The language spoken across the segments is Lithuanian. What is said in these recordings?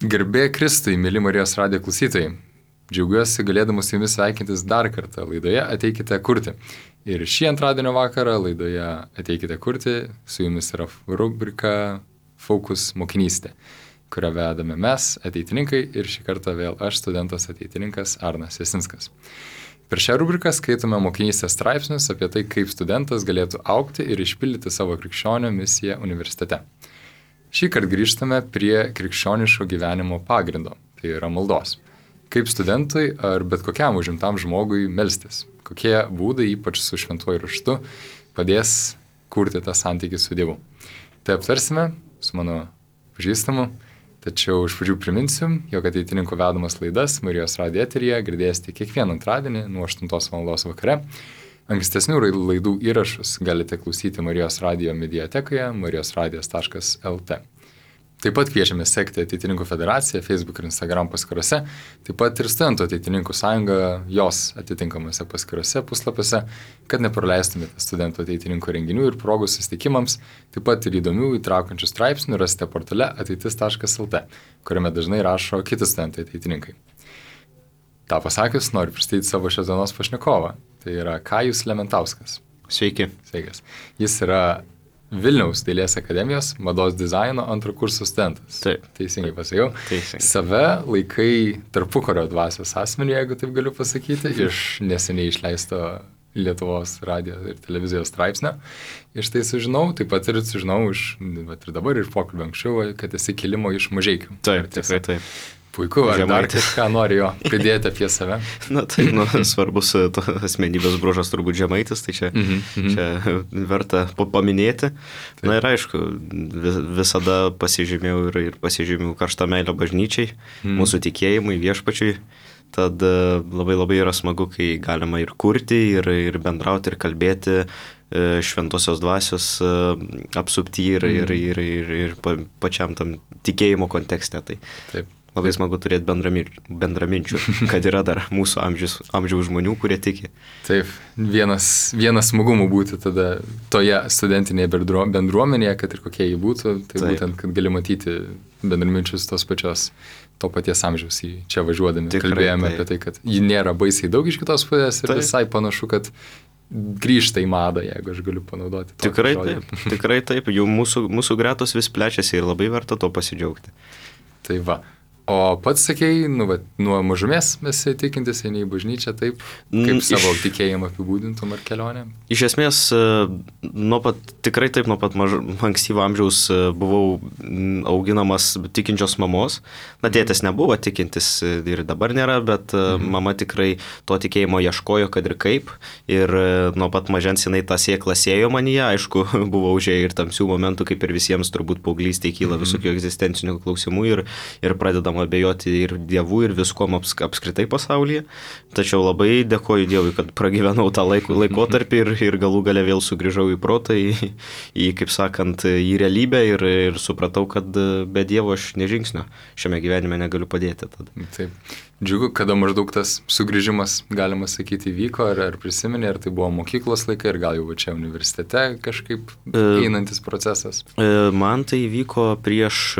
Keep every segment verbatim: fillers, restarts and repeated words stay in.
Garbė Kristui, mėly Marijos radijo klausytojai. Džiaugiuosi galėdamas su jumis sveikintis dar kartą laidoje Ateikite kurti. Ir šį antradienio vakarą laidoje Ateikite kurti su jumis yra rubrika Fokus mokinystė, kurią vedame mes, ateitininkai, ir šį kartą vėl aš, studentas ateitininkas Arnas Jasinskas. Per šią rubriką skaitome mokinystės straipsnius apie tai, kaip studentas galėtų augti ir išpildyti savo krikščionio misiją universitete. Šį kartą grįžtame prie krikščioniško gyvenimo pagrindo, tai yra maldos. Kaip studentui ar bet kokiam užimtam žmogui melstis, kokie būdai, ypač su šventuoju raštu, padės kurti tą santykį su Dievu. Tai aptarsime su mano pažįstamu, tačiau iš pradžių priminsiu, jog ateitininkų vedamas laidas Marijos radijo eteryje girdėsite kiekvieną antradienį nuo aštuntos valandos vakare. Ankstesnių laidų įrašus galite klausyti Marijos radijo mediatekoje marijos radijas taškas el te. Taip pat kviečiame sekti Ateitininkų federaciją Facebook ir Instagram paskyrose, taip pat ir Studentų ateitininkų sąjunga jos atitinkamose paskyrose puslapiuose, kad nepraleistumėte studentų ateitininkų renginių ir progų susitikimams, taip pat ir įdomių įtraukiančių straipsnių rasite portale ateitis taškas el te, kuriame dažnai rašo kiti studentai ateitininkai. Ta pasakius, noriu pristatyti savo šios dienos pašnekovą. Tai yra Kajus Lementauskas. Sveiki. Sveikas. Jis yra Vilniaus dailės akademijos mados dizaino antro kurso studentas. Taip. Teisingai pasakiau. Teisingai. Save laikai tarpukario dvasios asmenį, jeigu taip galiu pasakyti, iš neseniai išleisto Lietuvos radijo ir televizijos straipsnio. Iš tai sužinau, taip pat ir sužinau iš, bet ir dabar ir pokalbio anksčiau, kad esi kilimo iš Mažeikių. Taip, tikrai taip. Puiku, ar dar kažką nori jo pridėti apie save? Na tai, nu, svarbus to asmenybės bruožas turbūt Žemaitis, tai čia, mm -hmm. čia verta paminėti. Taip. Na ir aišku, vis, visada pasižymėjau ir, ir pasižymėjau karštą meilę bažnyčiai, mm. mūsų tikėjimui, viešpačiui. Tad labai labai yra smagu, kai galima ir kurti, ir, ir bendrauti, ir kalbėti šventosios dvasios apsupty ir, mm. ir, ir, ir, ir pačiam tam tikėjimo kontekste. Tai. Taip. Labai smagu turėti bendraminčių, kad yra dar mūsų amžiaus, amžiaus žmonių, kurie tiki. Taip, vienas, vienas smagumų būti tada toje studentinėje bendruomenėje, kad ir kokie jį būtų, tai Taip. Būtent, kad gali matyti bendraminčius tos pačios, to paties amžiaus į čia važiuodami. Tikrai, kalbėjome taip. Apie tai, kad jį nėra baisiai daug iš kitos pusės ir taip. Visai panašu, kad grįžta į madą, jeigu aš galiu panaudoti. Tikrai taip, tikrai taip, jų mūsų, mūsų gretos vis plečiasi ir labai verta to pasidžiaugti. Tai va. O pats sakei, nu, va, nuo mažumės esi tikintis, eini į bažnyčią, taip, kaip iš, savo tikėjimą apibūdintum ar kelionę? Iš esmės, nuo pat, tikrai taip, nuo pat maž, ankstyvo amžiaus buvau auginamas tikinčios mamos. Na, tėtis nebuvo tikintis ir dabar nėra, bet mhm. mama tikrai to tikėjimo ieškojo, kad ir kaip. Ir nuo pat mažens jinai tą sėklą sėjo manyje, aišku, buvo užėję ir tamsių momentų, kaip ir visiems turbūt paauglystėje kyla mhm. visokių egzistencinių klausimų ir, ir pradedama abejoti ir Dievu, ir viskom aps, apskritai pasaulyje. Tačiau labai dėkoju Dievui, kad pragyvenau tą laiko, laikotarpį ir, ir galų gale vėl sugrįžau į protą, į, į kaip sakant, į realybę ir, ir supratau, kad be Dievo aš nežingsnio šiame gyvenime negaliu padėti. Tada. Taip. Džiugu, kada maždaug tas sugrįžimas, galima sakyti, vyko, ar, ar prisiminė, ar tai buvo mokyklos laikai, ir gal jau čia universitete kažkaip einantis procesas? Man tai vyko prieš...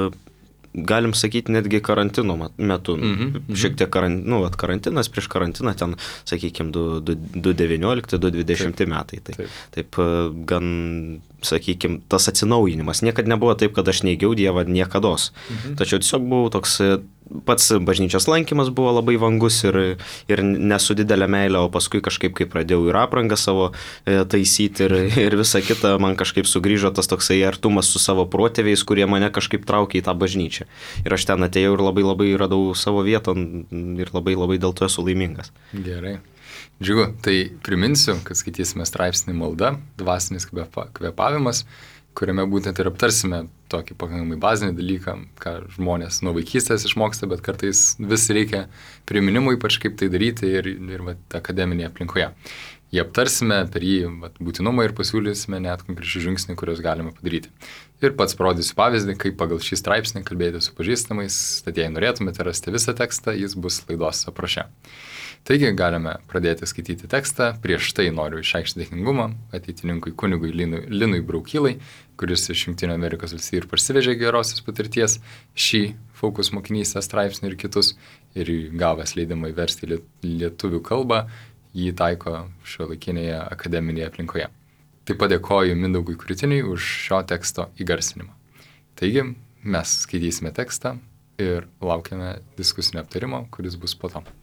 Galim sakyti, netgi karantino metu. Mm-hmm. Šiek tiek karant, nu, vat, karantinas, prieš karantiną ten, sakykime, du devyniolikti du dvidešimti metai. Tai, taip. Taip, gan, sakykime, tas atsinaujinimas. Niekad nebuvo taip, kad aš neigiau Dievą niekados. Mm-hmm. Tačiau tiesiog buvau toks, pats bažnyčios lankymas buvo labai vangus ir, ir nesu didelė meilė, o paskui kažkaip, kai pradėjau ir aprangą savo e, taisyti ir, ir visą kitą, man kažkaip sugrįžo tas toksai artumas su savo protėviais, kurie mane kažkaip traukė į tą bažnyčią. Ir aš ten atėjau ir labai labai radau savo vietą ir labai labai dėl to esu laimingas. Gerai. Džiugu, tai priminsiu, kad skaitysime straipsnį Malda, dvasinis kvėpavimas, kuriame būtent ir aptarsime tokį pakankamai bazinį dalyką, ką žmonės nuo vaikystės išmoksta, bet kartais vis reikia priminimų, ypač kaip tai daryti ir, ir vat, akademinėje aplinkoje. Jį aptarsime per jį vat, būtinumą ir pasiūlysime net konkrečių žingsnių, kuriuos galime padaryti. Ir pats parodysiu pavyzdį, kaip pagal šį straipsnį kalbėti su pažįstamais, tad jei norėtumėte rasti visą tekstą, jis bus laidos apraše. Taigi galime pradėti skaityti tekstą. Prieš tai noriu išreikšti dėkingumą ateitininkui kunigui Linui, Linui Braukylai, kuris iš Jungtinių Amerikos valstijų ir parsivežė gerosios patirties šį Focus mokinystės straipsnių ir kitus, ir gavęs leidimą įversti lietuvių kalbą, jį taiko šiuolaikinėje akademinėje aplinkoje. Taip pat dėkoju Mindaugui Krūtiniui už šio teksto įgarsinimą. Taigi, mes skaitysime tekstą ir laukiame diskusinio aptarimo, kuris bus po to.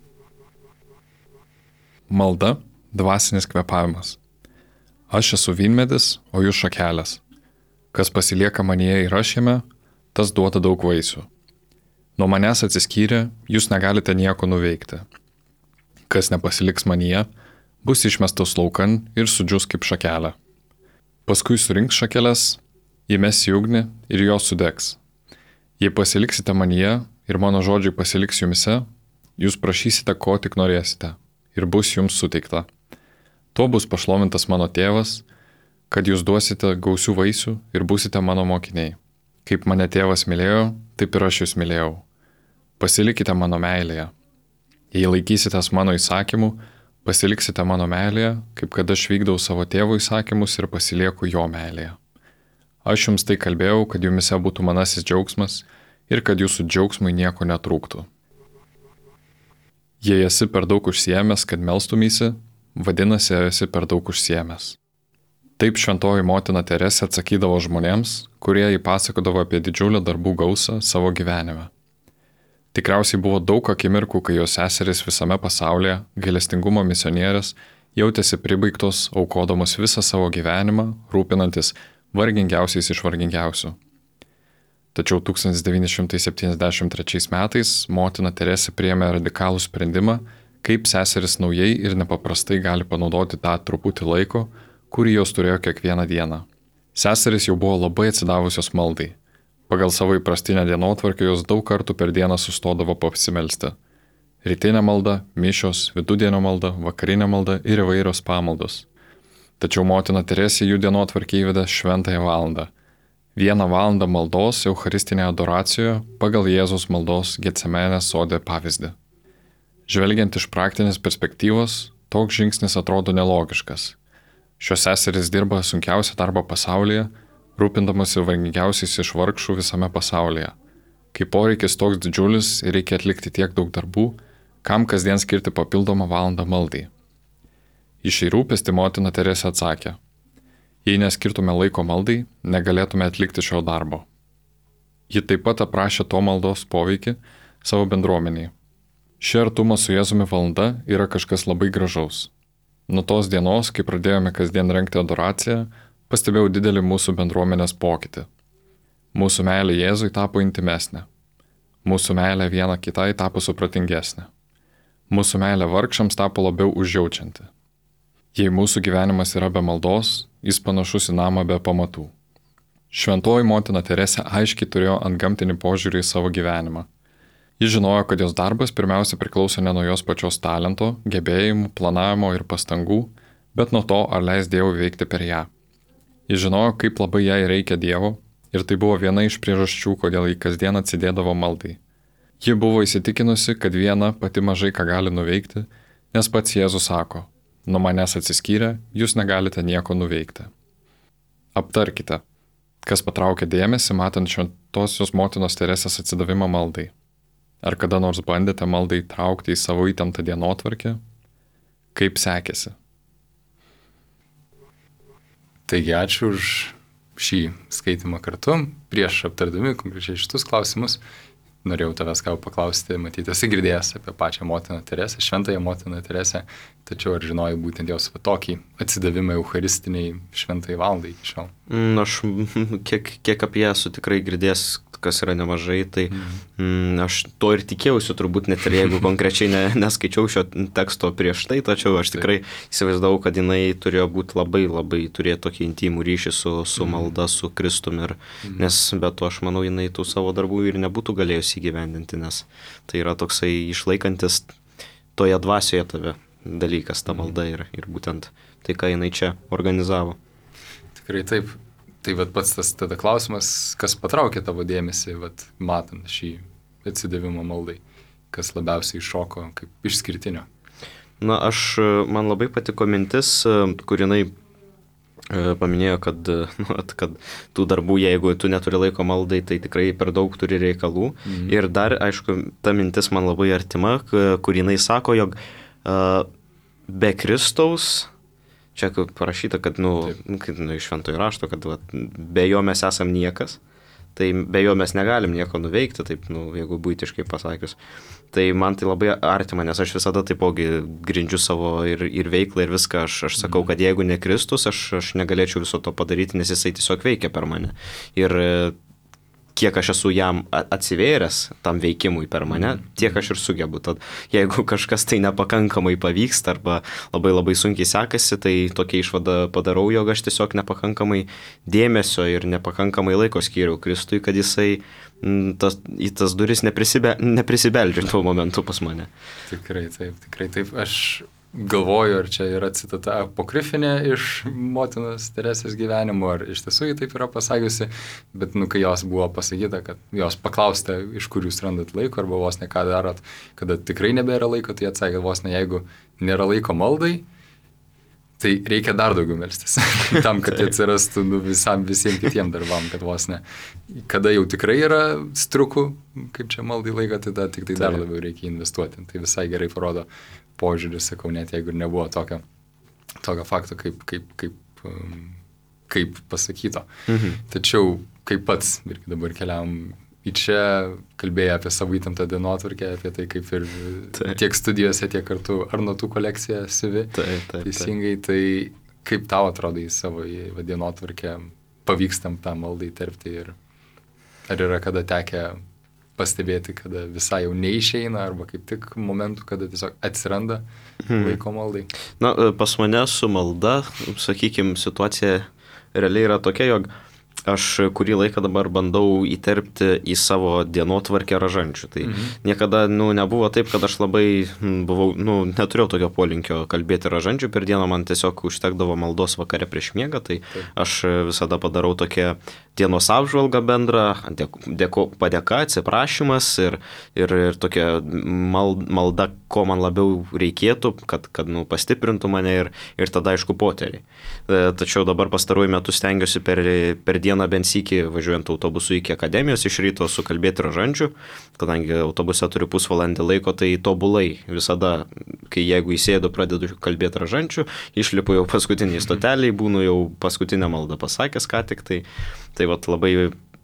Malda – dvasinis kvėpavimas. Aš esu vynmedis, o jūs šakelės. Kas pasilieka manyje ir aš jame, tas duoda daug vaisių. Nuo manęs atsiskyrę, jūs negalite nieko nuveikti. Kas nepasiliks manyje, bus išmestas laukan ir sudžius kaip šakelė. Paskui surinks šakeles, įmes į ugnį ir jos sudegs. Jei pasiliksite manyje ir mano žodžiai pasiliks jumise, jūs prašysite, ko tik norėsite, ir bus jums suteikta. Tuo bus pašlovintas mano tėvas, kad jūs duosite gausių vaisių ir būsite mano mokiniai. Kaip mane tėvas mylėjo, taip ir aš jūs mylėjau. Pasilikite mano meilėje. Jei laikysitės mano įsakymų, pasiliksite mano meilėje, kaip kad aš vykdau savo tėvo įsakymus ir pasilieku jo meilėje. Aš jums tai kalbėjau, kad jumise būtų manasis džiaugsmas ir kad jūsų džiaugsmui nieko netrūktų. Jei esi per daug užsiėmęs, kad melstumysi, vadinasi, esi per daug užsiėmęs. Taip šventoji motina Teresė atsakydavo žmonėms, kurie jį pasakodavo apie didžiulę darbų gausą savo gyvenime. Tikriausiai buvo daug akimirkų, kai jos seserys visame pasaulyje, gailestingumo misionierės, jautėsi pribaigtos, aukodamos visą savo gyvenimą, rūpinantis vargingiausiais iš vargingiausių. Tačiau tūkstantis devyni šimtai septyniasdešimt trečiais metais motina Teresė priėmė radikalų sprendimą, kaip seserys naujai ir nepaprastai gali panaudoti tą truputį laiko, kurį jos turėjo kiekvieną dieną. Seserys jau buvo labai atsidavusios maldai. Pagal savo įprastinę dienotvarkę jos daug kartų per dieną sustodavo pasimelsti. Rytinė malda, mišios, vidudienio malda, vakarinė malda ir įvairios pamaldos. Tačiau motina Teresė jų dienotvarkę įvedė šventąją valandą. Vieną valandą maldos eucharistinėje adoracijoje pagal Jėzaus maldos Getsemenės sode pavyzdį. Žvelgiant iš praktinės perspektyvos, toks žingsnis atrodo nelogiškas. Šios seserys dirba sunkiausią darbą pasaulyje, rūpindamasi vargingiausiais iš vargšų visame pasaulyje. Kai poreikis toks didžiulis ir reikia atlikti tiek daug darbų, kam kasdien skirti papildomą valandą maldai? Į šį rūpestį motina Teresė atsakė: jei neskirtume laiko maldai, negalėtume atlikti šio darbo. Ji taip pat aprašė to maldos poveikį savo bendruomeniai. Ši artumo su Jėzumi valanda yra kažkas labai gražaus. Nuo tos dienos, kai pradėjome kasdien rengti adoraciją, pastebėjau didelį mūsų bendruomenės pokytį. Mūsų meilė Jėzui tapo intimesnė. Mūsų meilė viena kitai tapo supratingesnė. Mūsų meilė vargšams tapo labiau užjaučianti. Jei mūsų gyvenimas yra be maldos, jis panašus į namą be pamatų. Šventoji motina Teresė aiškiai turėjo antgamtinį požiūrį į savo gyvenimą. Ji žinojo, kad jos darbas pirmiausia priklauso ne nuo jos pačios talento, gebėjimų, planavimo ir pastangų, bet nuo to, ar leis Dievui veikti per ją. Ji žinojo, kaip labai jai reikia Dievo, ir tai buvo viena iš priežasčių, kodėl ji kasdien atsidėdavo maldai. Ji buvo įsitikinusi, kad viena pati mažai ką gali nuveikti, nes pats Jėzus sako: nuo manęs atsiskyrę, jūs negalite nieko nuveikti. Aptarkite, kas patraukia dėmesį matant šventosios motinos Teresės atsidavimą maldai. Ar kada nors bandėte maldai traukti į savo įtemptą dienotvarkę? Kaip sekėsi? Taigi ačiū už šį skaitimą kartu. Prieš aptardami konkrečiai šitus klausimus, norėjau tavęs ką paklausti, matyti, esi girdėjęs apie pačią motiną Teresę, šventąją motiną Teresę, tačiau ar žinojai būtent jos va tokį atsidavimą eucharistiniai šventai valdai iki šiol? Na, aš kiek, kiek apie ją esu tikrai girdėjęs, kas yra nemažai, tai mm, aš to ir tikėjausi, turbūt net ir jeigu konkrečiai ne, neskaičiau šio teksto prieš tai, tačiau aš tikrai įsivaizdavau, kad jinai turėjo būti labai, labai, turėjo tokį intimų ryšį su, su malda, su Kristumi, ir, nes be to aš manau, jinai tų savo darbų ir nebūtų galėjusi įgyvendinti, nes tai yra toksai išlaikantis toje dvasioje tave dalykas, ta malda ir, ir būtent tai, ką jinai čia organizavo. Tikrai taip. Tai vat pats tas tada klausimas, kas patraukė tavo dėmesį, vat, matant šį atsidavimą maldai, kas labiausiai iššoko kaip išskirtinio? Na, aš, man labai patiko mintis, kur jinai paminėjo, kad, nu, kad tų darbų, jeigu tu neturi laiko maldai, tai tikrai per daug turi reikalų. Mhm. Ir dar, aišku, ta mintis man labai artima, kur jinai sako, jog uh, be Kristaus, čia parašyta, kad, nu, kaip, nu, iš šventojo rašto, kad va, be jo mes esam niekas. Tai be jo mes negalim nieko nuveikti, taip, nu, jeigu būtiškai pasakius. Tai man tai labai artima, nes aš visada taipogi grindžiu savo ir, ir veiklą ir viską. Aš, aš sakau, kad jeigu ne Kristus, aš, aš negalėčiau viso to padaryti, nes jisai tiesiog veikia per mane. Ir kiek aš esu jam atsivėręs tam veikimui per mane, tiek aš ir sugebu. Tad jeigu kažkas tai nepakankamai pavyksta arba labai labai sunkiai sekasi, tai tokia išvada padarau, jog aš tiesiog nepakankamai dėmesio ir nepakankamai laiko skyriau Kristui, kad jisai tas, į tas duris neprisibe, neprisibeldžia tuo momentu pas mane. Tikrai taip, tikrai taip. Aš galvoju, ar čia yra citata apokrifinė iš motinos Teresės gyvenimo, ar iš tiesų jį taip yra pasakiusi, bet nu, kai jos buvo pasakyta, kad jos paklausta, iš kur jūs randat laiko, arba vos ne ką darot, kada tikrai nebėra laiko, tai atsakė, vos ne, jeigu nėra laiko maldai, tai reikia dar daugiau melstis, tam, kad jie atsirastų nu, visam, visiems kitiem darbam, kad vos ne. Kada jau tikrai yra strukų, kaip čia maldai laiko, tai da, tik tai dar labiau reikia investuoti. Tai visai gerai parodo požiūrį, sakau, net jeigu ir nebuvo tokio, tokio fakto, kaip, kaip, kaip, kaip pasakyto. Mhm. Tačiau, kaip pats, irgi dabar keliavom į čia, kalbėjai apie savo įtemptą dienotvarkę, apie tai, kaip ir taip. Tiek studijose, tiek kartu ar nuo tų kolekciją sivi. Taip, taip, teisingai, taip. Tai kaip tau atrodo į savo į dienotvarkę pavykstam tą maldą įterpti ir ar yra kada tekę pastebėti, kada visai jau neišeina, arba kaip tik momentų, kada tiesiog atsiranda hmm. laiko maldai. Na, pas mane su malda, sakykime, situacija realiai yra tokia, jog aš kurį laiką dabar bandau įterpti į savo dienotvarkę rožančių. Tai mhm. niekada nu, nebuvo taip, kad aš labai buvau, nu, neturėjau tokio polinkio kalbėti rožančių. Per dieną man tiesiog užtekdavo maldos vakare prieš miegą. Tai taip. Aš visada padarau tokią dienos apžvalgą bendrą, dėko, padėka, atsiprašymas ir, ir, ir tokia mal, malda, ko man labiau reikėtų, kad, kad nu, pastiprintų mane ir, ir tada aišku poteriai. Tačiau dabar pastaruoju metu stengiuosi per, per dieną bent sykį važiuojant autobusu iki akademijos iš ryto sukalbėti rožančių, kadangi autobuse turiu pusvalandį laiko, tai tobulai visada, kai jeigu įsėdu, pradedu kalbėti rožančių, išlipu jau paskutiniai stoteliai, būnu jau paskutinę maldą pasakęs ką tik, tai, tai vat, labai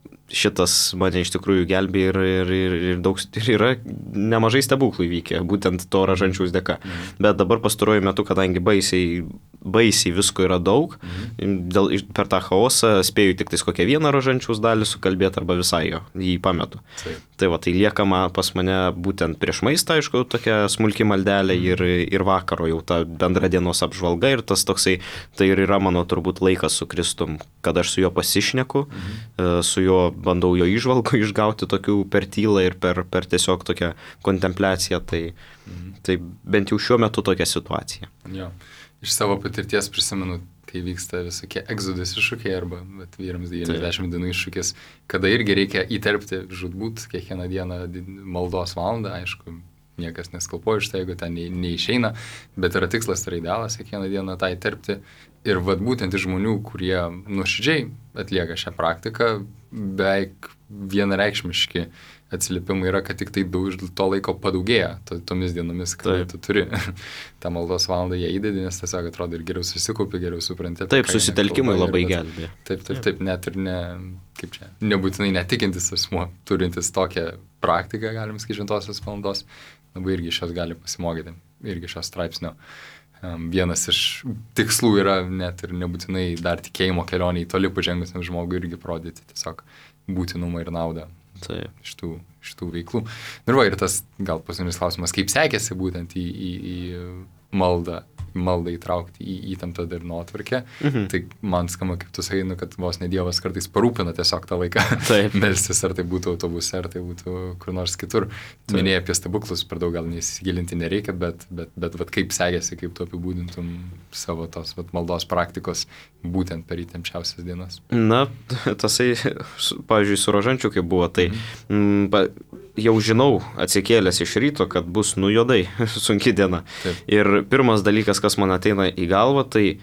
šitas mane iš tikrųjų gelbė ir, ir, ir, ir, daug, ir yra nemažai stebuklų įvykę, būtent to rožančiaus dėka. Mhm. Bet dabar pastaruoju metu, kadangi baisiai, baisiai visko yra daug, mhm. dėl, per tą chaosą spėju tik tais kokią vieną rožančiaus dalį sukalbėti arba visai jo, jį pametu. Taip. Tai va, tai liekama pas mane būtent prieš maistą, aišku, tokia smulki maldelė mhm. ir, ir vakaro jau ta bendra dienos apžvalga ir tas toksai, tai ir yra mano turbūt laikas su Kristum, kad aš su juo pasišneku, mhm. su juo bandau jo įžvalgų išgauti tokių per tylą ir per, per tiesiog tokią kontempliaciją, tai, mhm. tai bent jau šiuo metu tokia situacija. Jo. Iš savo patirties prisimenu, kai vyksta visokie egzodus iššūkiai arba vyrams devyniasdešimt dienų iššūkis, kada irgi reikia įterpti žudbūt kiekvieną dieną maldos valandą, aišku, niekas neskalpuoja iš tai, jeigu ten neišeina, bet yra tikslas, tai yra idealas kiekvieną dieną tą įterpti. Ir vat būtent iš žmonių, kurie nuoširdžiai atlieka šią praktiką, beveik vienareikšmiški atsiliepimai yra, kad tik tai daug to laiko padaugėja to, tomis dienomis, kai tu turi tą maldos valandą jie įdedi, nes tiesiog atrodo ir geriau susikaupi, geriau supranti. Taip, susitelkimui labai gelbė. Taip, taip, taip, net ir ne, kaip čia, nebūtinai netikintis asmuo, turintis tokią praktiką, galim sakyti, šventosios valandos, labai irgi šios gali pasimokyti, irgi šios straipsnio. Vienas iš tikslų yra net ir nebūtinai dar tikėjimo kelionį į toli pažengusiam žmogui irgi parodyti tiesiog būtinumą ir naudą iš tų, iš tų veiklų. Ir va, ir tas gal paskutinis klausimas, kaip sekėsi būtent į, į, į maldą, maldą įtraukti į įtemptą dienotvarkę. Mhm. Tai man skamba, kaip tu sakai, nu, kad vos ne Dievas kartais parūpina tiesiog tą laiką melstis, ar tai būtų autobuse, ar tai būtų kur nors kitur. Minėjai apie stebuklus, per daug gal nesigilinti nereikia, bet, bet, bet vat, kaip sekėsi, kaip tu apibūdintum savo tos vat, maldos praktikos būtent per įtempčiausias dienas. Na, tasai, pavyzdžiui, su rožančiu, kaip buvo, tai mhm. m, jau žinau, atsikėlęs iš ryto, kad bus nu juodai, sunki diena. Taip. Ir pirmas dalykas, kas man ateina į galvą, tai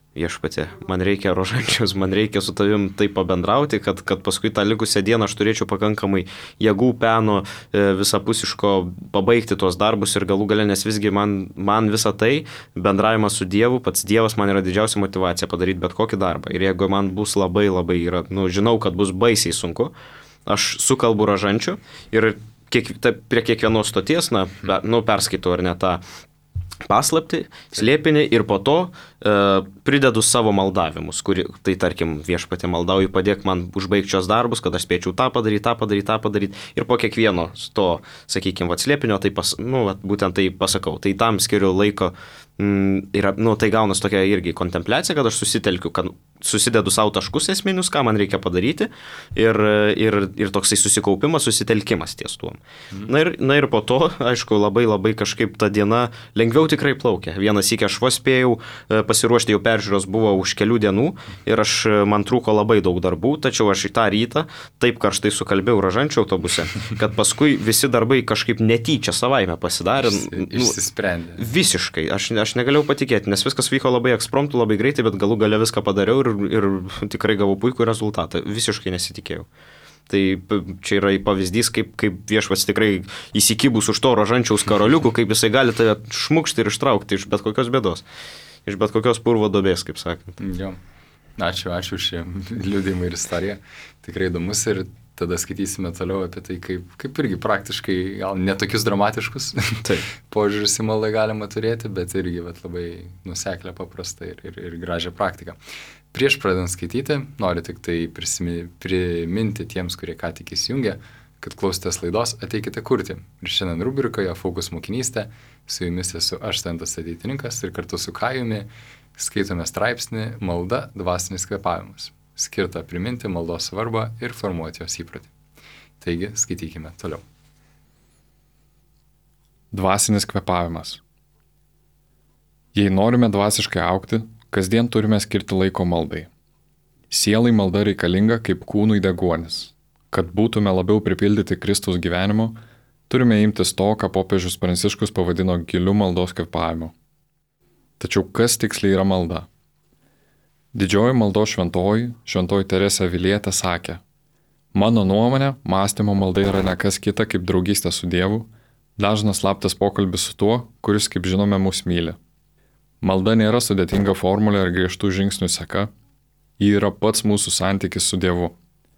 viešpatie, man reikia rožančiaus, man reikia su tavim taip pabendrauti, kad, kad paskui tą likusią dieną aš turėčiau pakankamai jėgų, peno, visapusiško pabaigti tuos darbus ir galų gale, nes visgi man, man visa tai, bendravimas su Dievu, pats Dievas man yra didžiausia motyvacija padaryti bet kokį darbą. Ir jeigu man bus labai labai, yra, nu, žinau, kad bus baisiai sunku, aš sukalbu rožančių ir kiek, ta, prie kiekvienos stoties, na, nu, perskaitau ar ne tą paslaptį, slėpinį ir po to e, pridedu savo maldavimus, kuri, tai tarkim viešpatie maldauju, padėk man užbaigti šios darbus, kad aš spėčiau tą padaryti, tą padaryti, tą padaryti ir po kiekvieno to, sakykime, vat, slėpinio, tai pas, nu, vat, būtent tai pasakau, tai tam skiriu laiko mm, ir, nu, tai gaunas tokia irgi kontempliacija, kad aš susitelkiu, kad susidedu savo taškus esminius, ką man reikia padaryti ir, ir, ir toksai susikaupimas, susitelkimas ties tuom. Mm. Na, ir, na ir po to, aišku, labai labai kažkaip ta diena lengviau tikrai plaukia. Vienas iki aš vos spėjau pasiruošti, jau peržiūros buvo už kelių dienų ir aš, man trūko labai daug darbų, tačiau aš į tą rytą taip karštai sukalbėjau rožančių autobuse, kad paskui visi darbai kažkaip netyčia savaime pasidarė. Išsisprendė. Nu, visiškai, aš, aš negalėjau patikėti, nes viskas vyko labai ekspromtu, labai greitai, bet galų gale viską padariau ir, ir tikrai gavau puikų rezultatą. Visiškai nesitikėjau. Tai čia yra pavyzdys, kaip, kaip viešpats tikrai įsikibus už to rožančiaus karoliukų, kaip jisai gali tave šmukšti ir ištraukti iš bet kokios bėdos, iš bet kokios purvo duobės, kaip sakant. Jo. Ačiū, ačiū už šį liudijimą ir istoriją. Tikrai įdomus ir tada skaitysime toliau apie tai, kaip, kaip irgi praktiškai, gal netokius dramatiškus požiūrės į maldą galima turėti, bet irgi vat, labai nuseklę, paprastą ir, ir, ir gražią praktiką. Prieš pradedant skaityti, noriu tik tai prisimi, priminti tiems, kurie ką tik įsijungia, kad klausotės laidos Ateikite kurti. Ir šiandien rubrikoje Fokus mokinystė, su jumis esu aš Stentas Ateitininkas ir kartu su Kajumi skaitome straipsnį Malda dvasinis kvėpavimas, skirtą priminti maldos svarbą ir formuoti jos įprotį. Taigi, skaitykime toliau. Dvasinis kvėpavimas. Jei norime dvasiškai augti, kasdien turime skirti laiko maldai. Sielai malda reikalinga kaip kūnui deguonis. Kad būtume labiau pripildyti Kristaus gyvenimo, turime imtis to, ką popiežius Pranciškus pavadino giliu maldos kvėpavimu. Tačiau kas tiksliai yra malda? Didžioji maldos šventoji, šventoji Teresė Avilietė sakė: mano nuomonė, mąstymo malda yra ne kas kita kaip draugystė su Dievu, dažnas slaptas pokalbis su tuo, kuris, kaip žinome, mus myli. Malda nėra sudėtinga formulė ar griežtų žingsnių seka, ji yra pats mūsų santykis su Dievu.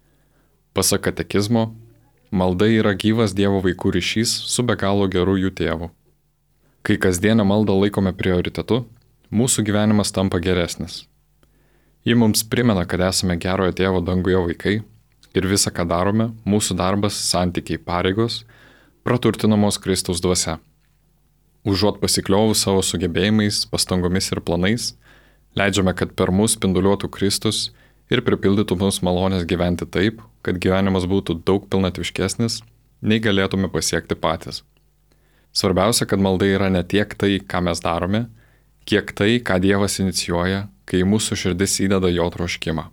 Pasak katekizmo, malda yra gyvas Dievo vaikų ryšys su be galo geru jų tėvu. Kai kasdienę maldą laikome prioritetu, mūsų gyvenimas tampa geresnis. Ji mums primena, kad esame gerojo tėvo danguje vaikai ir visa, ką darome, mūsų darbas, santykiai, pareigos, praturtinamos Kristaus dvasia. Užuot pasikliovus savo sugebėjimais, pastangomis ir planais, leidžiame, kad per mus spinduliuotų Kristus ir pripildytų mus malonės gyventi taip, kad gyvenimas būtų daug pilnatviškesnis, nei galėtume pasiekti patys. Svarbiausia, kad malda yra ne tiek tai, ką mes darome, kiek tai, ką Dievas inicijuoja, kai į mūsų širdis įdeda jo troškimą.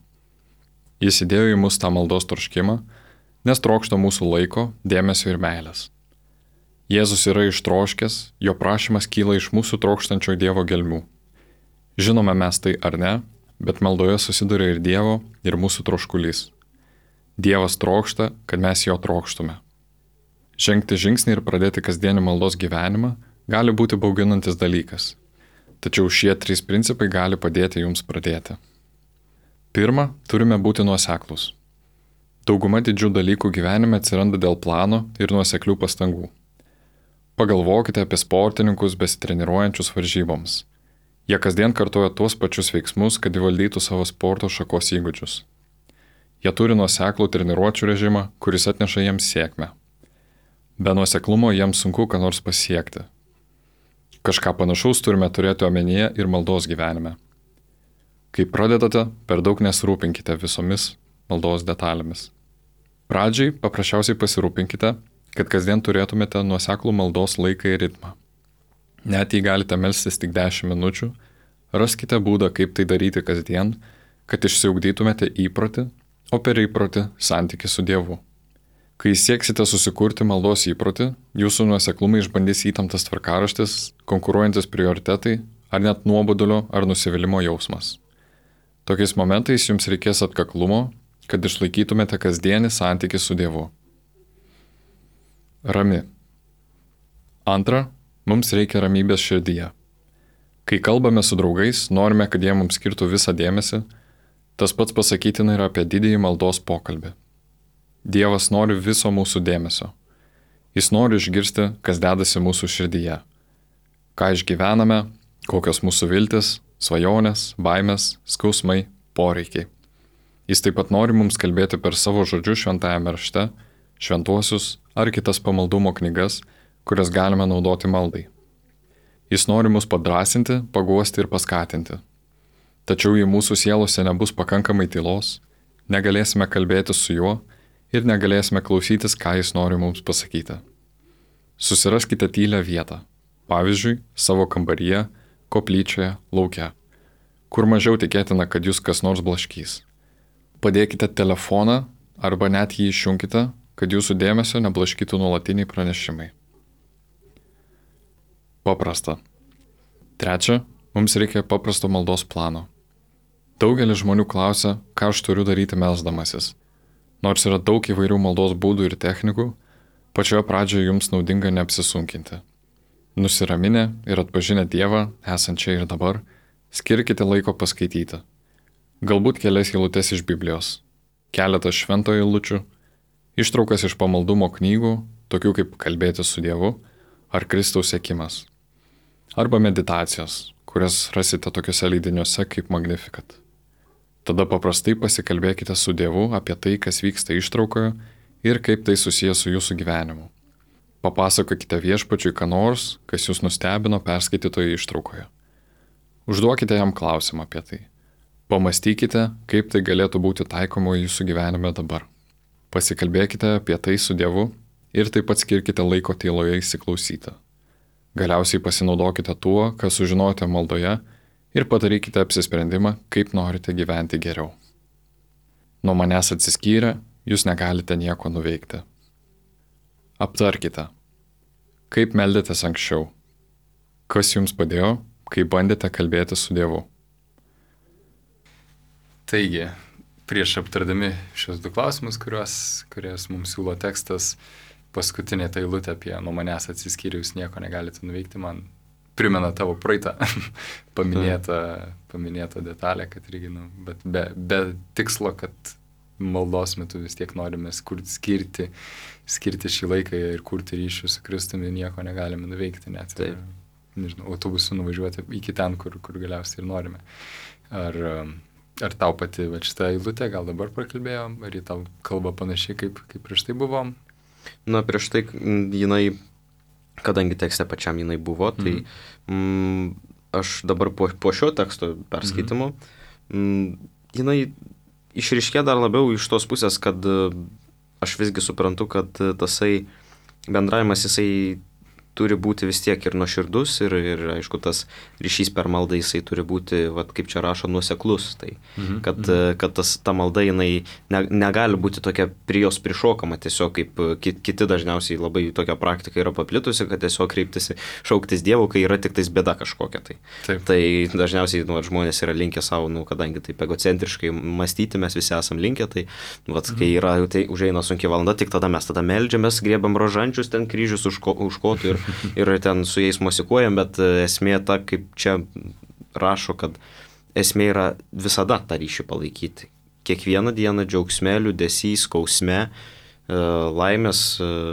Jis įdėjo į mus tą maldos troškimą, nes trokšta mūsų laiko, dėmesio ir meilės. Jėzus yra ištroškęs, jo prašymas kyla iš mūsų trokštančio Dievo gelmių. Žinome mes tai ar ne, bet maldoje susiduria ir Dievo, ir mūsų troškulys. Dievas trokšta, kad mes jo trokštume. Žengti žingsnį ir pradėti kasdienį maldos gyvenimą gali būti bauginantis dalykas. Tačiau šie trys principai gali padėti jums pradėti. Pirma, turime būti nuoseklūs. Dauguma didžių dalykų gyvenime atsiranda dėl plano ir nuoseklių pastangų. Pagalvokite apie sportininkus besitreniruojančius varžyboms. Jie kasdien kartoja tuos pačius veiksmus, kad įvaldytų savo sporto šakos įgūdžius. Jie turi nuoseklų treniruočių režimą, kuris atneša jiems sėkmę. Be nuoseklumo jiems sunku ką nors pasiekti. Kažką panašaus turime turėti omenyje ir maldos gyvenime. Kai pradedate, per daug nesirūpinkite visomis maldos detalėmis. Pradžiai paprasčiausiai pasirūpinkite, kad kasdien turėtumėte nuoseklų maldos laiką ir ritmą. Net jei galite melstis tik dešimt minučių, raskite būdą, kaip tai daryti kasdien, kad išsiugdytumėte įprotį, o per įprotį santykį su Dievu. Kai sieksite susikurti maldos įprotį, jūsų nuoseklumai išbandys įtemptas tvarkaraštis, konkuruojantis prioritetai, ar net nuobodulio ar nusivylimo jausmas. Tokiais momentais jums reikės atkaklumo, kad išlaikytumėte kasdienį santykį su Dievu. Rami. Antra, mums reikia ramybės širdyje. Kai kalbame su draugais, norime, kad jie mums skirtų visą dėmesį, tas pats pasakytina yra apie didįjį maldos pokalbį. Dievas nori viso mūsų dėmesio. Jis nori išgirsti, kas dedasi mūsų širdyje. Ką išgyvename, kokios mūsų viltis, svajonės, baimės, skausmai, poreikiai. Jis taip pat nori mums kalbėti per savo žodžius šventajame rašte, šventuosius ar kitas pamaldumo knygas, kurias galime naudoti maldai. Jis nori mus padrasinti, paguosti ir paskatinti. Tačiau jei mūsų sielose nebus pakankamai tylos, negalėsime kalbėti su juo ir negalėsime klausytis, ką jis nori mums pasakyti. Susiraskite tylę vietą, pavyzdžiui, savo kambaryje, koplyčioje, lauke, kur mažiau tikėtina, kad jūs kas nors blaškys. Padėkite telefoną arba net jį išjunkite, kad jūsų dėmesio neblaškytų nuolatiniai pranešimai. Paprasta. Trečia, mums reikia paprasto maldos plano. Daugelis žmonių klausia, ką aš turiu daryti melsdamasis. Nors yra daug įvairių maldos būdų ir technikų, pačioje pradžioje jums naudinga neapsisunkinti. Nusiraminę ir atpažinę Dievą, esant čia ir dabar, skirkite laiko paskaityti. Galbūt kelias eilutes iš Biblijos, keletas šventojo eilučių, ištraukas iš pamaldumo knygų, tokių kaip Kalbėti su Dievu ar Kristaus sekimas. Arba meditacijos, kurias rasite tokiuose leidiniuose kaip Magnificat. Tada paprastai pasikalbėkite su Dievu apie tai, kas vyksta ištraukoje ir kaip tai susijęs su jūsų gyvenimu. Papasakokite viešpačiui ką nors, kas jūs nustebino perskaitytoje ištraukoje. Užduokite jam klausimą apie tai. Pamastykite, kaip tai galėtų būti taikoma jūsų gyvenime dabar. Pasikalbėkite apie tai su Dievu ir taip pat skirkite laiko tyloje įsiklausyti. Galiausiai pasinaudokite tuo, ką sužinojote maldoje ir padarykite apsisprendimą, kaip norite gyventi geriau. Nuo manęs atsiskyrę, jūs negalite nieko nuveikti. Aptarkite, kaip meldėtės anksčiau, kas jums padėjo, kai bandėte kalbėti su Dievu. Taigi, prieš aptardami šios du klausimus, kuriuos, kuriuos mums siūlo tekstas, paskutinė ta eilutė apie nuo manęs atsiskyrę jūs nieko negalite nuveikti, man primena tavo praeitą paminėtą, paminėtą detalę, kad irgi, nu, bet be, be tikslo, kad maldos metu vis tiek norime skirti, skirti, skirti šį laiką ir kurti ryšių su Kristumi, nieko negalime nuveikti, net ir, nežinau, autobusu nuvažiuoti iki ten, kur, kur galiausiai ir norime. Ar, ar tau pati va, šitą eilutę gal dabar prakalbėjom, ar ji tau kalba panašiai, kaip, kaip prieš tai buvom? Na, prieš tai jinai, kadangi tekste pačiam jinai buvo, tai mm. Mm, aš dabar po, po šio teksto perskaitimo, mm, jinai išryškė dar labiau iš tos pusės, kad aš visgi suprantu, kad tasai bendravimas jisai turi būti vis tiek ir nuoširdus ir, ir aišku, tas ryšys per maldą jisai turi būti, vat, kaip čia rašo, nuoseklus. Tai, mhm. kad, kad tas, ta malda jinai ne, negali būti tokia prie jos prišokama, tiesiog kaip kiti dažniausiai labai tokia praktika yra paplitusi, kad tiesiog kreiptis, šauktis Dievo, kai yra tik tais bėda kažkokia. Tai, Taip. tai dažniausiai nu, žmonės yra linkę savo, nu, kadangi taip egocentriškai mąstyti, mes visi esam linkę, tai vat, mhm. kai yra, tai užeina sunki valanda, tik tada mes tada meldžiamės, griebam rožančius, ten kryžius už, ko, už kotų ir ir ten su jais mosikuojam, bet esmė ta, kaip čia rašo, kad esmė yra visada tą ryšį palaikyti. Kiekvieną dieną džiaugsme, liūdesy, skausme, laimės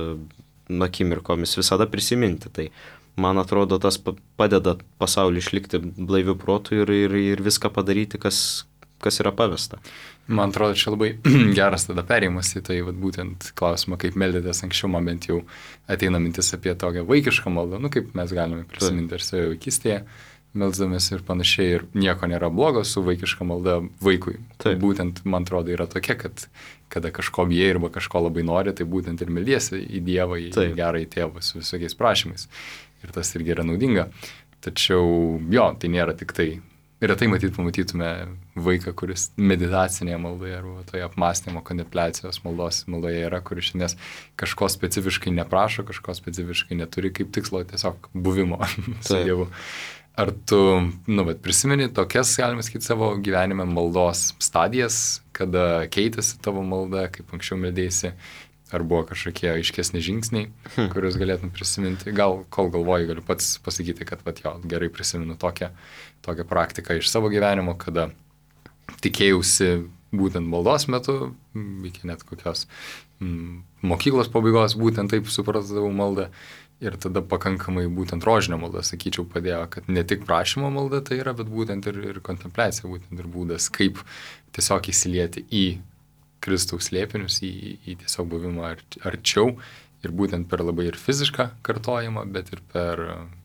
akimirkomis visada prisiminti. Tai man atrodo, tas padeda pasaulį išlikti blaiviu protu ir, ir, ir viską padaryti, kas, kas yra pavesta. Man atrodo, čia labai geras tada perėjimas į tai, vat, būtent klausimą, kaip meldėtės anksčiau, man bent jau ateina mintis apie tokią vaikišką maldą, nu kaip mes galime prisiminti ir savo vaikystėje, melsdamės ir panašiai, ir nieko nėra blogo su vaikiška malda vaikui. Taip. Būtent, man atrodo, yra tokia, kad kada kažko bijai arba kažko labai nori, tai būtent ir meldiesi į Dievą, į Taip. Gerą į tėvą su visokiais prašymais. Ir tas irgi yra naudinga. Tačiau, jo, tai nėra tik tai. Ir tai matyt, pamatytume vaiką, kuris meditacinėje maldoje arba toje apmąstymo, kontempliacijos maldos maldoje yra, kuris šiandien kažko specifiškai neprašo, kažko specifiškai neturi kaip tikslo, tiesiog buvimo su Dievu. ar tu, nu, bet prisimeni tokias, galima sakyti, savo gyvenime maldos stadijas, kada keitėsi tavo malda, kaip anksčiau meldėsi, ar buvo kažkokie aiškesni žingsniai, hmm. kuriuos galėtum prisiminti. Gal, kol galvoji, galiu pats pasakyti, kad, vat, jo, gerai prisimenu tokią, tokią praktiką iš savo gyvenimo, kada tikėjausi būtent maldos metu, iki net kokios mm, mokyklos pabaigos, būtent taip supratau maldą. Ir tada pakankamai būtent rožinio malda, sakyčiau, padėjo, kad ne tik prašymo malda tai yra, bet būtent ir, ir kontempliacija, būtent ir būdas, kaip tiesiog įsilieti į Kristaus slėpinius, į, į tiesiog buvimą ar, arčiau. Ir būtent per labai ir fizišką kartojimą, bet ir per,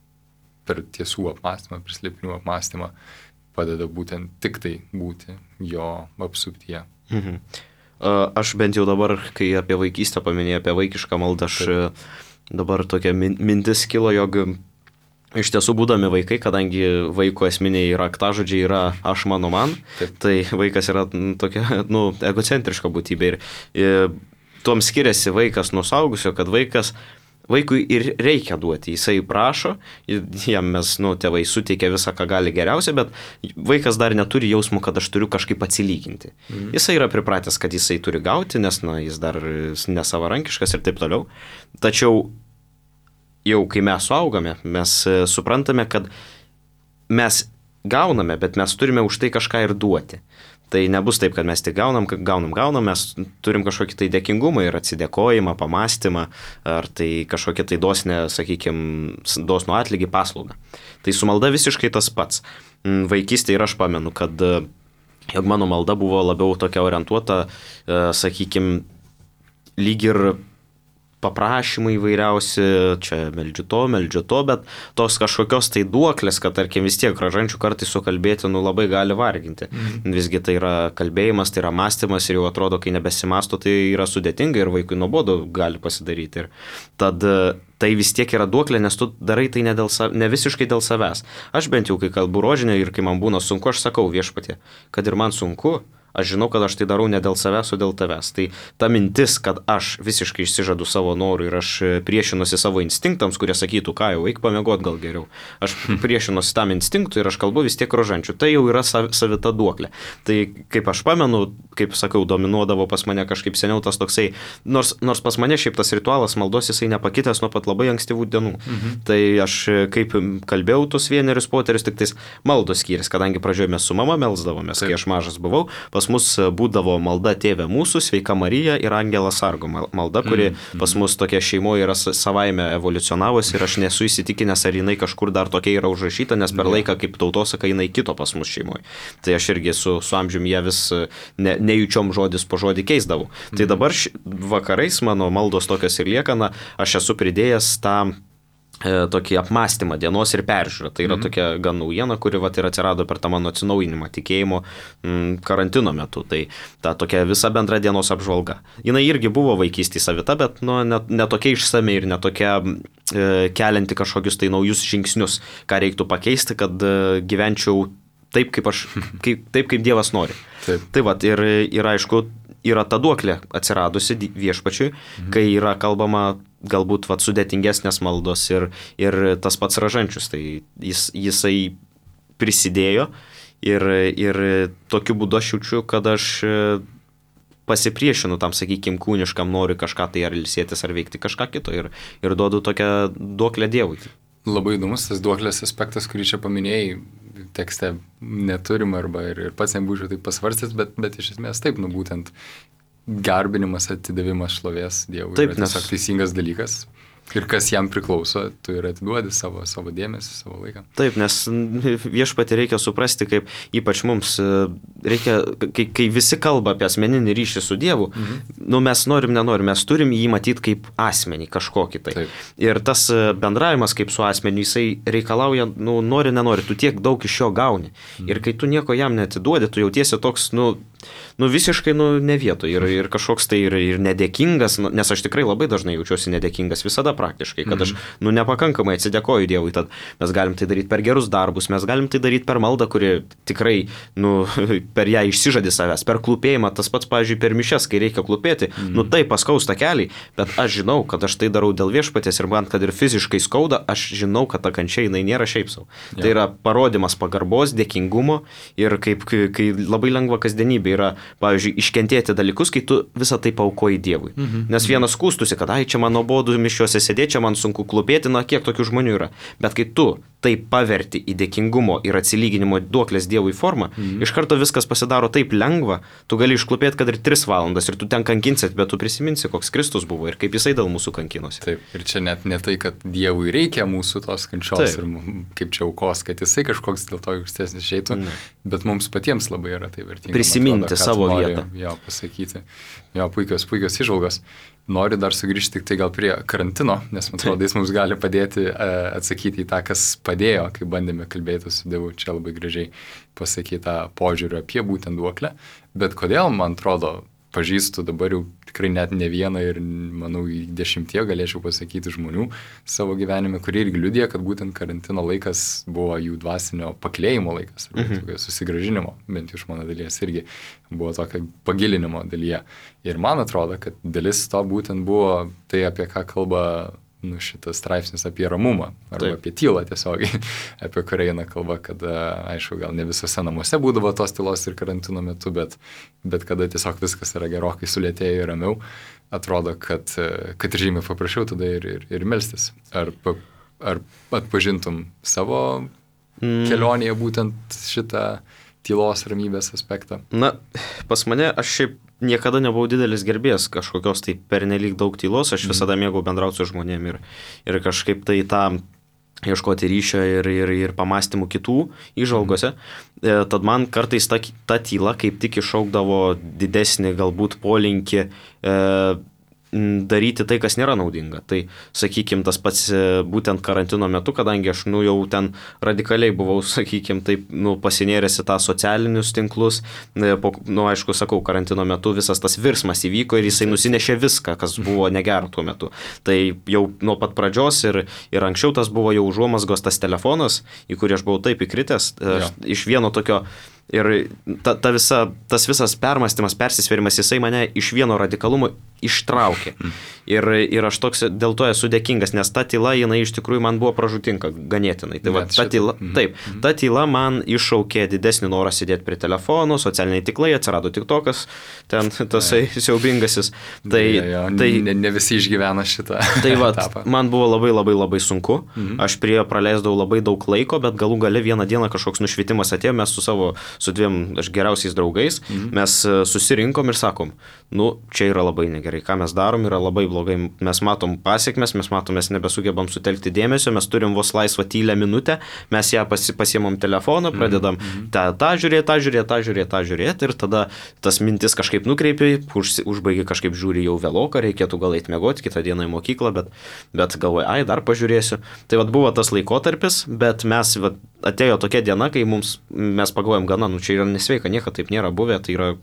per tiesų apmąstymą, per slėpinių apmąstymą padeda būtent tik tai būti jo apsuptyje. Mhm. Aš bent jau dabar, kai apie vaikystę paminėjau, apie vaikišką maldą, aš Taip. dabar tokia mintis kilo, jog iš tiesų būdami vaikai, kadangi vaiko esminiai raktažodžiai yra aš, mano, man, Taip. tai vaikas yra tokia, nu, egocentriška būtybė. Ir, ir tuom skiriasi vaikas nuo suaugusio, kad vaikas Vaikui ir reikia duoti, jisai prašo, jam mes, nu, tėvai suteikia visą, ką gali geriausia, bet vaikas dar neturi jausmų, kad aš turiu kažkaip atsilyginti. Mhm. Jisai yra pripratęs, kad jisai turi gauti, nes, na, jis dar nesavarankiškas ir taip toliau. Tačiau jau kai mes suaugame, mes suprantame, kad mes gauname, bet mes turime už tai kažką ir duoti. Tai nebus taip, kad mes tik gaunam, gaunam, gaunam, mes turim kažkokį tai dėkingumą ir atsidėkojimą, pamastymą, ar tai kažkokią tai dosnę, sakykime, dosnų atlygį paslaugą. Tai su malda visiškai tas pats. Vaikystėje ir aš pamenu, kad jog mano malda buvo labiau tokia orientuota, sakykime, lyg ir paprašymai įvairiausi, čia meldžiu to, meldžiu to, bet tos kažkokios tai duoklės, kad tarkim vis tiek ražančių kartais sukalbėti, nu labai gali varginti. Mm. Visgi tai yra kalbėjimas, tai yra mąstymas ir jau atrodo, kai nebesimasto, tai yra sudėtinga ir vaikui nuobodu gali pasidaryti. Ir tad tai vis tiek yra duoklė, nes tu darai tai ne, dėl, ne visiškai dėl savęs. Aš bent jau, kai kalbu rožinio ir kai man būna sunku, aš sakau Viešpatie, kad ir man sunku, aš žinau, kad aš tai darau ne dėl savęs, o dėl tavęs. Tai ta mintis, kad aš visiškai išsižadu savo norų ir aš priešinuosi savo instinktams, kurie sakytų, ką jau, eik pamiegot gal geriau. Aš priešinuosi tam instinktui ir aš kalbu vis tiek rožančių. Tai jau yra savita duoklė. Tai kaip aš pamenu, kaip sakau, dominuodavo pas mane kažkaip seniau tas toksai, nors, nors pas mane šiaip tas ritualas maldos jisai nepakitęs nuo pat labai ankstyvų dienų. Mhm. Tai aš kaip kalbėjau tus vienerius poterius, tik tais maldos skyris, kadangi pradžioje mes su mama melsdavomės, kai aš mažas buvau. Pas mus būdavo malda Tėve mūsų, Sveika Marija ir Angelas Sargo malda, kuri mm, pas mus tokia šeimoje yra savaime evoliucionavusi ir aš nesu įsitikinęs, ar jinai kažkur dar tokia yra užrašyta, nes per laiką kaip tautosaka jinai kito pas mus šeimoje. Tai aš irgi su, su amžiumi ją vis ne, nejučiom žodis po žodį keisdavau. Mm. Tai dabar š, vakarais mano maldos tokios ir lieka, na, aš esu pridėjęs tą tokį apmąstymą dienos ir peržiūrą. Tai yra mm. tokia gan naujiena, kuri vat, ir atsirado per tą mano atsinaujinimą tikėjimo m, karantino metu. Tai ta tokia visa bendra dienos apžvalga. Jinai irgi buvo vaikystėje savita, bet nu, ne, ne tokia išsami ir ne tokia e, kelianti kažkokius tai naujus žingsnius, ką reiktų pakeisti, kad e, gyvenčiau taip, kaip, aš, kaip, taip, kaip Dievas nori. Taip. Tai vat, ir, ir aišku, yra ta duoklė atsiradusi Viešpačiui, mhm. kai yra kalbama galbūt vat, sudėtingesnės maldos ir, ir tas pats ražančius. Tai jis, jisai prisidėjo ir, ir tokiu būdu aš jaučiu, kad aš pasipriešinu tam, sakykime, kūniškam noriu kažką tai ar ilsėtis ar veikti kažką kito ir, ir duodu tokią duoklę Dievui. Labai įdomus tas duoklės aspektas, kurį čia paminėjai, tekste neturim arba ir, ir pats nebūčiau taip pasvarstęs, bet, bet iš esmės taip, nu būtent garbinimas, atidavimas šlovės Dievui taip, yra tiesiog nes... teisingas dalykas. Ir kas jam priklauso, tu ir atiduodi savo, savo dėmesį, savo laiką. Taip, nes Viešpatį reikia suprasti, kaip ypač mums reikia, kai, kai visi kalba apie asmeninį ryšį su Dievu, mhm. nu mes norim, nenorim, mes turim jį matyti kaip asmenį kažkokį tai. Taip. Ir tas bendravimas kaip su asmeniu, jisai reikalauja, nu nori, nenori, tu tiek daug iš jo gauni. Mhm. Ir kai tu nieko jam neatiduodi, tu jautiesi toks, nu, nu, visiškai nu, ne vietoj ir, ir kažkoks tai ir, ir nedėkingas, nu, nes aš tikrai labai dažnai jaučiuosi nedėkingas visada praktiškai, kad aš nu, nepakankamai atsidėkoju Dievui, tad mes galim tai daryti per gerus darbus, mes galim tai daryti per maldą, kuri tikrai nu, per ją išsižadi savęs, per klūpėjimą, tas pats, pavyzdžiui, per mišes, kai reikia klūpėti, mm. nu tai paskausta keliai, bet aš žinau, kad aš tai darau dėl viešpaties ir man, kad ir fiziškai skauda, aš žinau, kad ta kančia jinai nėra šiaip savo. Ja. Tai yra parodimas pagarbos, dėkingumo ir kaip, kai, kai labai lengva kasdienybė yra, pavyzdžiui, iškentėti dalykus, kai tu visą tai paukoji Dievui. Mhm. Nes vienas skūstusi, kad ai, čia man nuobodu mišiuose sėdėti, čia man sunku klūpėti, na kiek tokių žmonių yra. Bet kai tu tai paverti į dėkingumo ir atsilyginimo duoklės Dievui formą, mhm. iš karto viskas pasidaro taip lengva, tu gali išklūpėti, kad ir tris valandas ir tu ten kankinsit, bet tu prisiminsi, koks Kristus buvo ir kaip jisai dėl mūsų kankinosi. Taip, ir čia net ne tai, kad Dievui reikia mūsų tos kančios taip. Ir kaip čia aukos, kad jisai kažkoks dėl to aukštesnis išeitų, ne. Bet mums patiems labai yra tai vertinga. Prisiminti atrodo, savo vietą. Jo, pasakyti. Jo, puikios, puikios įžvalgos. Noriu dar sugrįžti tik tai gal prie karantino, nes man atrodo, jis mums gali padėti uh, atsakyti į tą, kas padėjo, kai bandėme kalbėti su Dievu, čia labai gražiai pasakyti tą požiūrį apie būtent duoklę. Bet kodėl, man atrodo, pažįstu dabar jau tikrai net ne vieną ir, manau, į dešimtie galėčiau pasakyti žmonių savo gyvenime, kurie irgi liudija, kad būtent karantino laikas buvo jų dvasinio paklėjimo laikas, arba mhm. tokio susigražinimo, bent iš mano dalies irgi buvo tokio pagilinimo dalyje. Ir man atrodo, kad dalis to būtent buvo tai, apie ką kalba nu, šitas straipsnis apie ramumą, arba taip. Apie tylą tiesiogiai, apie kurią eina kalba, kad, aišku, gal ne visose namuose būdavo tos tylos ir karantino metu, bet, bet kada tiesiog viskas yra gerokai sulėtėję ir ramiau, atrodo, kad, kad ir žymiai paprašiau tada ir, ir, ir melstis. Ar, ar atpažintum savo mm. kelionėje būtent šitą tylos ramybės aspektą? Na, pas mane aš šiaip niekada nebuvau didelis gerbėjas kažkokios tai pernelyg daug tylos, aš visada mėgau bendrauti su žmonėm ir, ir kažkaip tai tą ieškoti ryšio ir, ir, ir pamastymų kitų įžvalgose. E, tad man kartais ta, ta tyla kaip tik iššaukdavo didesnį galbūt polinkį e, daryti tai, kas nėra naudinga. Tai, sakykime, tas pats būtent karantino metu, kadangi aš, nu, jau ten radikaliai buvau, sakykime, taip, nu, pasinėręs į tą socialinius tinklus, po, nu, aišku, sakau, karantino metu visas tas virsmas įvyko ir jisai nusinešė viską, kas buvo negero tuo metu. Tai jau nuo pat pradžios ir, ir anksčiau tas buvo jau užuomazgos tas telefonas, į kurį aš buvau taip įkritęs, ja. Iš vieno tokio. Ir ta, ta visa, tas visas permastymas, persisvėrimas, jisai mane iš vieno radikalumo ištraukė. Ir, ir aš toks dėl to esu dėkingas, nes ta tyla, jinai iš tikrųjų man buvo pražūtinga ganėtinai. Tai va, ta tyla, taip, ta tyla man iššaukė didesnį norą sėdėti prie telefono, socialiniai tinklai, atsirado tiktokas, ten tasai siaubingasis. Tai, ja, ja, tai, ne, ne visi išgyvena šitą tai va, etapą. Man buvo labai labai labai sunku, mhm. aš prie jo praleisdavau labai daug laiko, bet galų gale vieną dieną kažkoks nušvitimas atėjo, mes su savo su dviem aš geriausiais draugais, mhm. mes susirinkom ir sakom, nu, čia yra labai negerai, ką mes darom, yra labai blogai, mes matom pasiekmes, mes matom, mes nebesugebam sutelkti dėmesio, mes turim vos laisvą tylę minutę, mes ją pasi, pasiemam telefoną, pradedam mhm. tą, tą žiūrėti, tą žiūrėti, tą žiūrėti, tą žiūrėti ir tada tas mintis kažkaip nukreipi, už, užbaigi kažkaip žiūri jau vėloką, reikėtų gal eiti miegoti, kitą dieną į mokyklą, bet, bet galvoju, ai, dar pažiūrėsiu. Tai vat buvo tas laikotarpis, bet mes, vat, atėjo tokia diena, kai mums, mes pagalvojom, gana, nu čia yra nesveika, niekada taip nėra buvę, tai yra